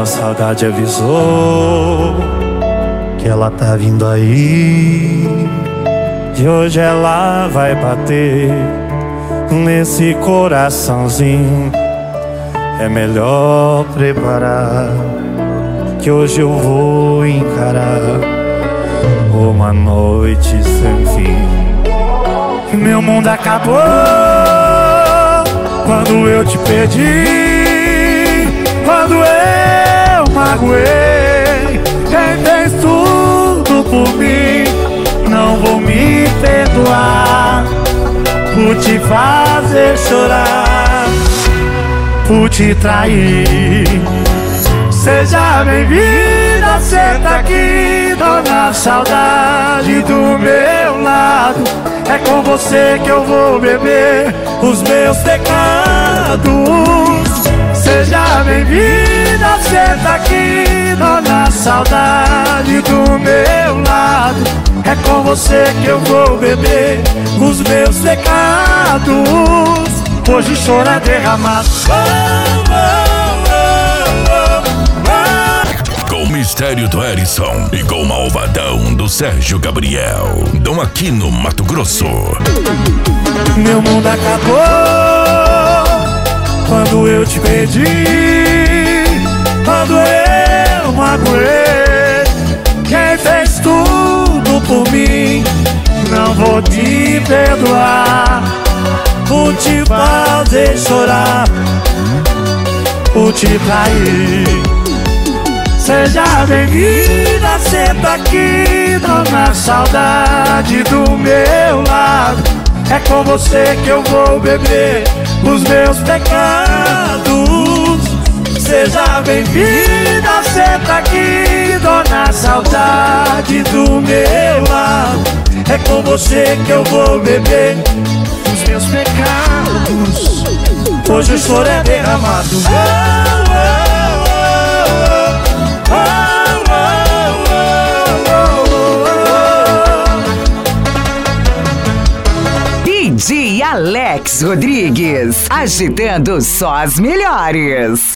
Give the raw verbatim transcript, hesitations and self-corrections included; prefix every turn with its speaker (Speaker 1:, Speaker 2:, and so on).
Speaker 1: A saudade avisou que ela tá vindo aí, e hoje ela vai bater nesse coraçãozinho. É melhor preparar, que hoje eu vou encarar uma noite sem fim. Meu mundo acabou quando eu te perdi, quando eu magoei. Quem fez tudo por mim não vou me perdoar por te fazer chorar, por te trair. Seja bem-vinda, senta aqui, dona saudade do meu lado. É com você que eu vou beber os meus pecados. Seja bem-vinda, senta aqui, dona saudade do meu lado. É com você que eu vou beber os meus pecados. Hoje choro é derramado.
Speaker 2: Com o mistério do Herisson e com o malvadão do Sérgio Gabriel. Dom Aquino, Mato Grosso.
Speaker 1: Meu mundo acabou quando eu te perdi, quando eu magoei. Quem fez tudo por mim não vou te perdoar por te fazer chorar, por te trair. Seja bem-vinda, senta aqui, dona saudade do meu lado. É com você que eu vou beber os meus pecados. Seja bem-vinda, senta aqui, dona saudade do meu lado. É com você que eu vou beber os meus pecados. Hoje o choro é derramado.
Speaker 3: D J Alex Rodrigues, agitando só as melhores.